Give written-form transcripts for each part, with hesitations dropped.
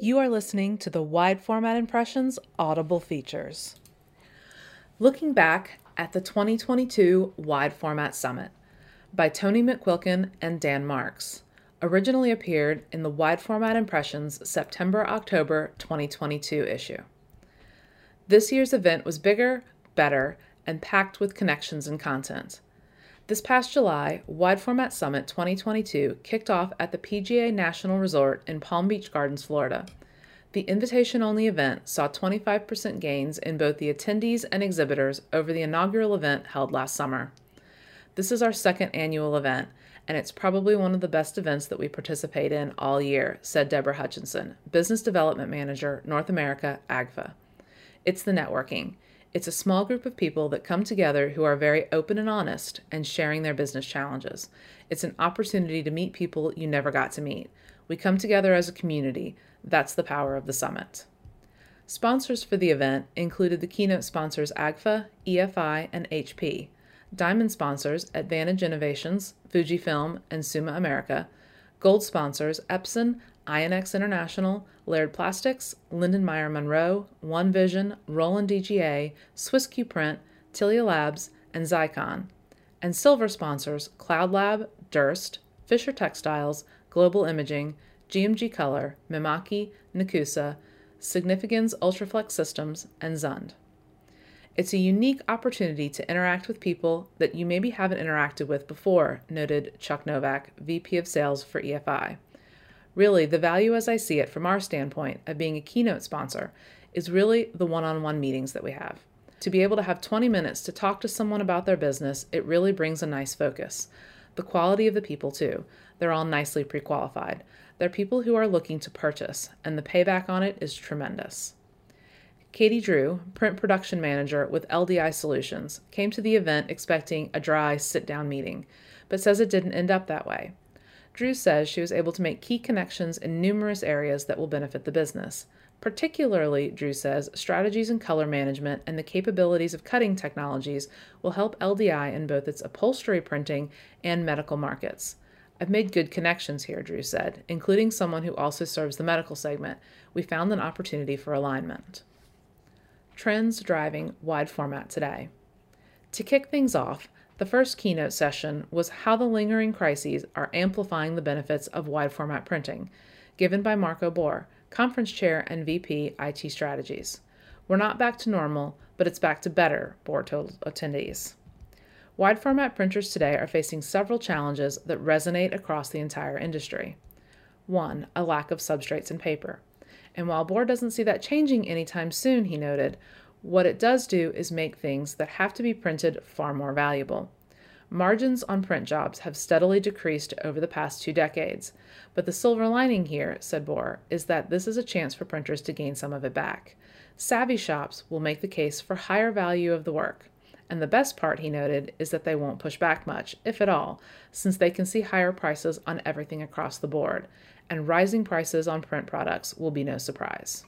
You are listening to the Wide Format Impressions Audible Features. Looking back at the 2022 Wide Format Summit by Tony McQuilkin and Dan Marks, originally appeared in the Wide Format Impressions September-October 2022 issue. This year's event was bigger, better, and packed with connections and content. This past July, Wide Format Summit 2022 kicked off at the PGA National Resort in Palm Beach Gardens, Florida. The invitation-only event saw 25% gains in both the attendees and exhibitors over the inaugural event held last summer. This is our second annual event, and it's probably one of the best events that we participate in all year, said Deborah Hutchinson, Business Development Manager, North America, AGFA. It's the networking. It's a small group of people that come together who are very open and honest and sharing their business challenges. It's an opportunity to meet people you never got to meet. We come together as a community. That's the power of the summit. Sponsors for the event included the keynote sponsors AGFA, EFI, and HP. Diamond sponsors Advantage Innovations, Fujifilm, and Summa America. Gold sponsors Epson, INX International, Laird Plastics, Lindenmeyer Monroe, One Vision, Roland DGA, Swiss Q Print, Tilia Labs, and Zycon. And silver sponsors Cloud Lab, Durst, Fisher Textiles, Global Imaging, GMG Color, Mimaki, Nakusa, Significance Ultraflex Systems, and Zund. It's a unique opportunity to interact with people that you maybe haven't interacted with before, noted Chuck Novak, VP of Sales for EFI. Really, the value as I see it from our standpoint of being a keynote sponsor is really the one-on-one meetings that we have. To be able to have 20 minutes to talk to someone about their business, it really brings a nice focus. The quality of the people, too. They're all nicely pre-qualified. They're people who are looking to purchase, and the payback on it is tremendous. Katie Drew, print production manager with LDI Solutions, came to the event expecting a dry sit-down meeting, but says it didn't end up that way. Drew says she was able to make key connections in numerous areas that will benefit the business. Particularly, Drew says, strategies in color management and the capabilities of cutting technologies will help LDI in both its upholstery printing and medical markets. I've made good connections here, Drew said, including someone who also serves the medical segment. We found an opportunity for alignment. Trends driving wide format today. To kick things off, the first keynote session was How the Lingering Crises Are Amplifying the Benefits of Wide Format Printing, given by Marco Bohr, Conference Chair and VP IT Strategies. We're not back to normal, but it's back to better, Bohr told attendees. Wide format printers today are facing several challenges that resonate across the entire industry. 1. A lack of substrates and paper. And while Bohr doesn't see that changing anytime soon, he noted, what it does do is make things that have to be printed far more valuable. Margins on print jobs have steadily decreased over the past 2 decades, but the silver lining here, said Bohr, is that this is a chance for printers to gain some of it back. Savvy shops will make the case for higher value of the work, and the best part, he noted, is that they won't push back much, if at all, since they can see higher prices on everything across the board, and rising prices on print products will be no surprise.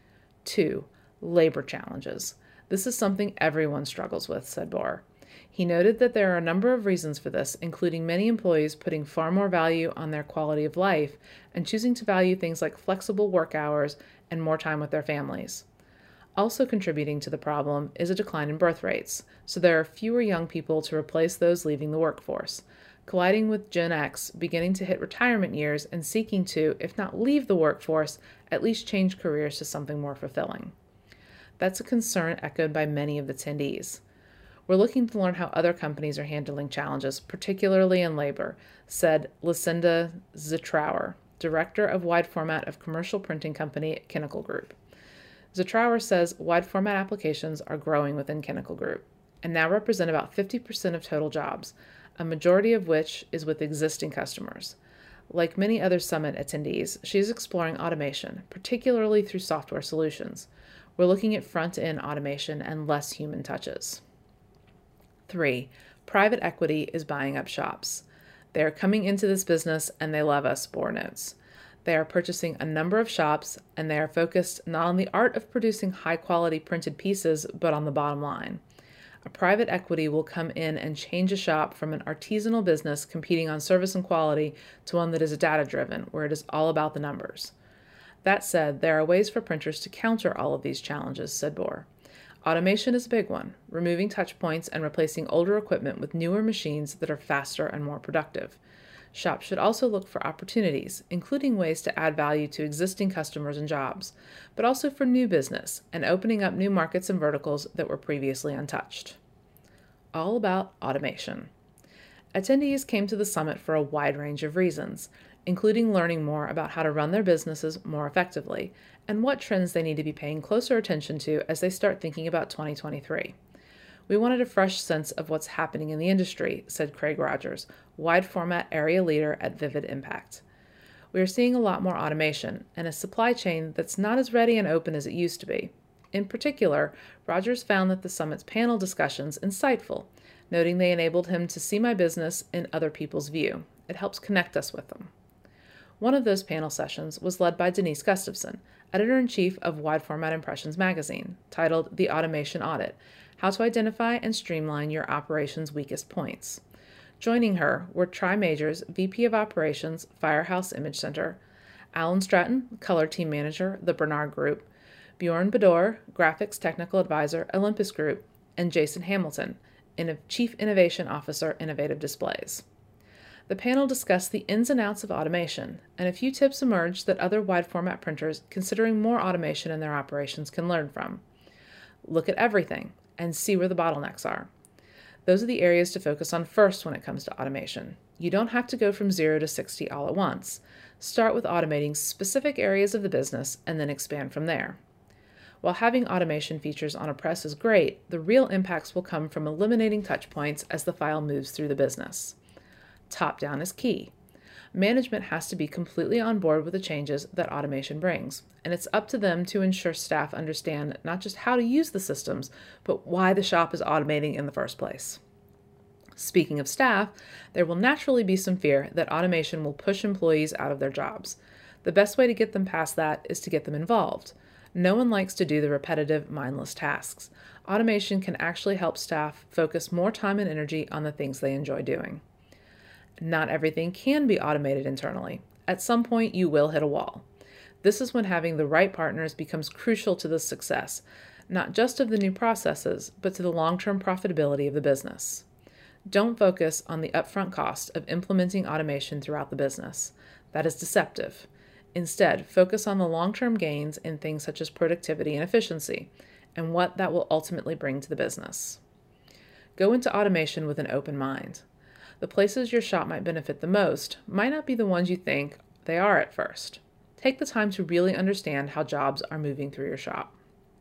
2. Labor challenges. This is something everyone struggles with, said Bohr. He noted that there are a number of reasons for this, including many employees putting far more value on their quality of life and choosing to value things like flexible work hours and more time with their families. Also contributing to the problem is a decline in birth rates, so there are fewer young people to replace those leaving the workforce, colliding with Gen X beginning to hit retirement years and seeking to, if not leave the workforce, at least change careers to something more fulfilling. That's a concern echoed by many of the attendees. We're looking to learn how other companies are handling challenges, particularly in labor, said Lucinda Zetrower, Director of Wide Format of Commercial Printing Company at Kinnickle Group. Zetrower says wide format applications are growing within Kinnickle Group and now represent about 50% of total jobs, a majority of which is with existing customers. Like many other summit attendees, she is exploring automation, particularly through software solutions. We're looking at front-end automation and less human touches. 3. Private equity is buying up shops. They are coming into this business and they love us, Bohr notes. They are purchasing a number of shops and they are focused not on the art of producing high-quality printed pieces, but on the bottom line. A private equity will come in and change a shop from an artisanal business competing on service and quality to one that is data-driven, where it is all about the numbers. That said, there are ways for printers to counter all of these challenges, said Bohr. Automation is a big one, removing touch points and replacing older equipment with newer machines that are faster and more productive. Shops should also look for opportunities, including ways to add value to existing customers and jobs, but also for new business and opening up new markets and verticals that were previously untouched. All about automation. Attendees came to the summit for a wide range of reasons, including learning more about how to run their businesses more effectively and what trends they need to be paying closer attention to as they start thinking about 2023. We wanted a fresh sense of what's happening in the industry, said Craig Rogers, wide format area leader at Vivid Impact. We are seeing a lot more automation and a supply chain that's not as ready and open as it used to be. In particular, Rogers found that the summit's panel discussions insightful, noting they enabled him to see my business in other people's view. It helps connect us with them. One of those panel sessions was led by Denise Gustafson, editor-in-chief of Wide Format Impressions magazine, titled The Automation Audit: How to Identify and Streamline Your Operations' Weakest Points. Joining her were Tri Majors, VP of Operations, Firehouse Image Center, Alan Stratton, Color Team Manager, The Bernard Group, Bjorn Bedore, Graphics Technical Advisor, Olympus Group, and Jason Hamilton, Chief Innovation Officer, Innovative Displays. The panel discussed the ins and outs of automation, and a few tips emerged that other wide format printers considering more automation in their operations can learn from. Look at everything and see where the bottlenecks are. Those are the areas to focus on first when it comes to automation. You don't have to go from 0 to 60 all at once. Start with automating specific areas of the business and then expand from there. While having automation features on a press is great, the real impacts will come from eliminating touch points as the file moves through the business. Top-down is key. Management has to be completely on board with the changes that automation brings, and it's up to them to ensure staff understand not just how to use the systems, but why the shop is automating in the first place. Speaking of staff, there will naturally be some fear that automation will push employees out of their jobs. The best way to get them past that is to get them involved. No one likes to do the repetitive, mindless tasks. Automation can actually help staff focus more time and energy on the things they enjoy doing. Not everything can be automated internally. At some point, you will hit a wall. This is when having the right partners becomes crucial to the success, not just of the new processes, but to the long-term profitability of the business. Don't focus on the upfront cost of implementing automation throughout the business. That is deceptive. Instead, focus on the long-term gains in things such as productivity and efficiency, and what that will ultimately bring to the business. Go into automation with an open mind. The places your shop might benefit the most might not be the ones you think they are at first. Take the time to really understand how jobs are moving through your shop.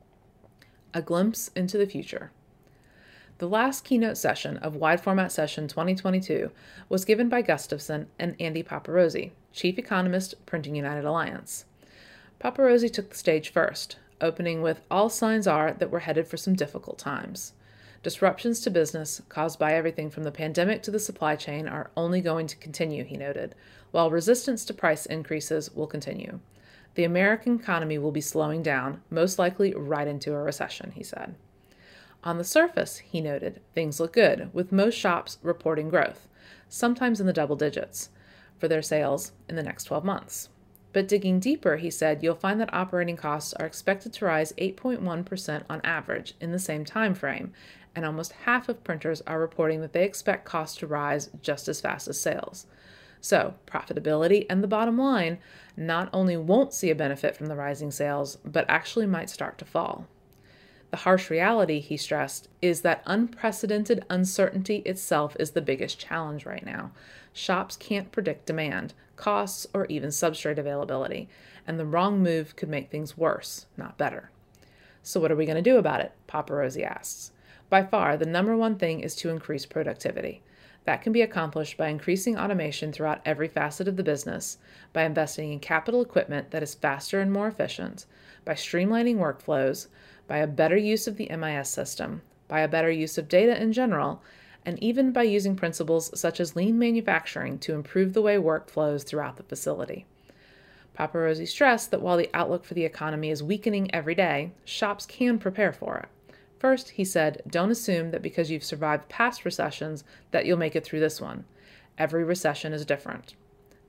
A glimpse into the future. The last keynote session of Wide Format Session 2022 was given by Gustafson and Andy Paparosi, Chief Economist, Printing United Alliance. Paparosi took the stage first, opening with "All signs are that we're headed for some difficult times. Disruptions to business caused by everything from the pandemic to the supply chain are only going to continue," he noted, while resistance to price increases will continue. The American economy will be slowing down, most likely right into a recession, he said. On the surface, he noted, things look good, with most shops reporting growth, sometimes in the double digits, for their sales in the next 12 months. But digging deeper, he said, you'll find that operating costs are expected to rise 8.1% on average in the same time frame, and almost half of printers are reporting that they expect costs to rise just as fast as sales. So, profitability and the bottom line not only won't see a benefit from the rising sales, but actually might start to fall. The harsh reality, he stressed, is that unprecedented uncertainty itself is the biggest challenge right now. Shops can't predict demand, costs, or even substrate availability, and the wrong move could make things worse, not better. So what are we going to do about it? Paparosi asks. By far, the number one thing is to increase productivity. That can be accomplished by increasing automation throughout every facet of the business, by investing in capital equipment that is faster and more efficient, by streamlining workflows, by a better use of the MIS system, by a better use of data in general, and even by using principles such as lean manufacturing to improve the way work flows throughout the facility. Paparosi stressed that while the outlook for the economy is weakening every day, shops can prepare for it. First, he said, don't assume that because you've survived past recessions that you'll make it through this one. Every recession is different.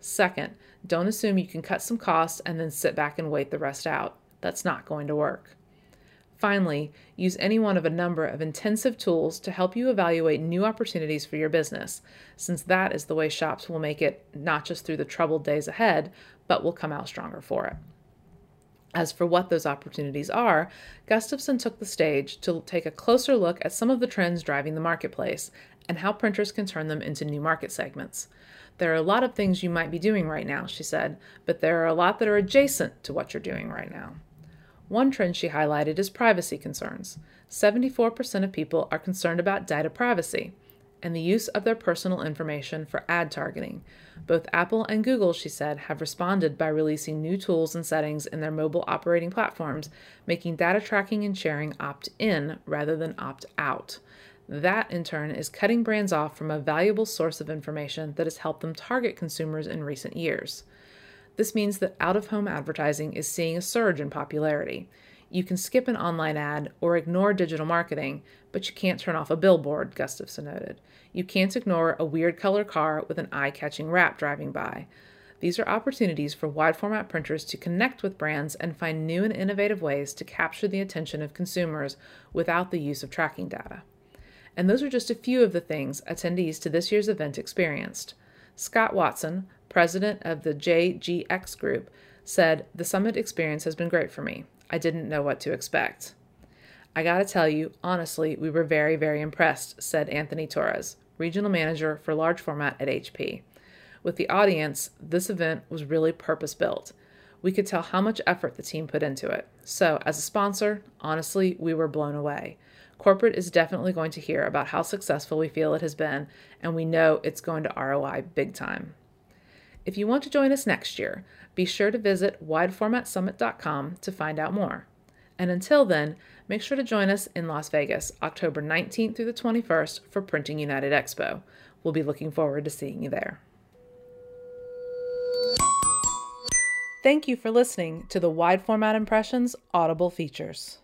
Second, don't assume you can cut some costs and then sit back and wait the rest out. That's not going to work. Finally, use any one of a number of intensive tools to help you evaluate new opportunities for your business, since that is the way shops will make it not just through the troubled days ahead, but will come out stronger for it. As for what those opportunities are, Gustafson took the stage to take a closer look at some of the trends driving the marketplace and how printers can turn them into new market segments. There are a lot of things you might be doing right now, she said, but there are a lot that are adjacent to what you're doing right now. One trend she highlighted is privacy concerns. 74% of people are concerned about data privacy and the use of their personal information for ad targeting. Both Apple and Google, she said, have responded by releasing new tools and settings in their mobile operating platforms, making data tracking and sharing opt-in rather than opt-out. That, in turn, is cutting brands off from a valuable source of information that has helped them target consumers in recent years. This means that out-of-home advertising is seeing a surge in popularity. You can skip an online ad or ignore digital marketing, but you can't turn off a billboard, Gustafson noted. You can't ignore a weird color car with an eye-catching wrap driving by. These are opportunities for wide-format printers to connect with brands and find new and innovative ways to capture the attention of consumers without the use of tracking data. And those are just a few of the things attendees to this year's event experienced. Scott Watson, president of the JGX Group, said, "The summit experience has been great for me. I didn't know what to expect." "I gotta tell you, honestly, we were very, very impressed," said Anthony Torres, regional manager for large format at HP. "With the audience, this event was really purpose-built. We could tell how much effort the team put into it. So, as a sponsor, honestly, we were blown away. Corporate is definitely going to hear about how successful we feel it has been, and we know it's going to ROI big time." If you want to join us next year, be sure to visit wideformatsummit.com to find out more. And until then, make sure to join us in Las Vegas, October 19th through the 21st for Printing United Expo. We'll be looking forward to seeing you there. Thank you for listening to the Wide Format Impressions Audible Features.